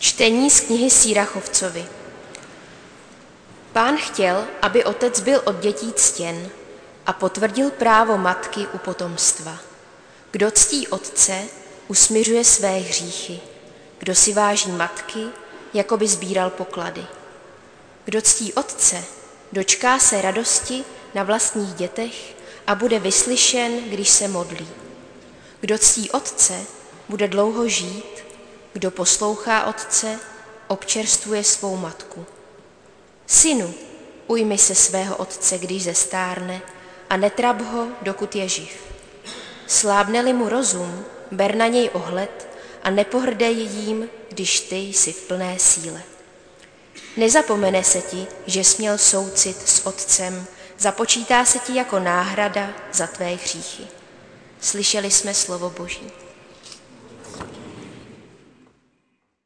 Čtení z knihy Sýrachovcovi. Pán chtěl, aby otec byl od dětí ctěn a potvrdil právo matky u potomstva. Kdo ctí otce, usmiřuje své hříchy. Kdo si váží matky, jako by sbíral poklady. Kdo ctí otce, dočká se radosti na vlastních dětech a bude vyslyšen, když se modlí. Kdo ctí otce, bude dlouho žít, kdo poslouchá otce, občerstvuje svou matku. Synu, ujmi se svého otce, když zestárne, a netrap ho, dokud je živ. Slábne-li mu rozum, ber na něj ohled a nepohrdej jím, když ty jsi v plné síle. Nezapomene se ti, že jsi měl soucit s otcem, započítá se ti jako náhrada za tvé hříchy. Slyšeli jsme slovo Boží.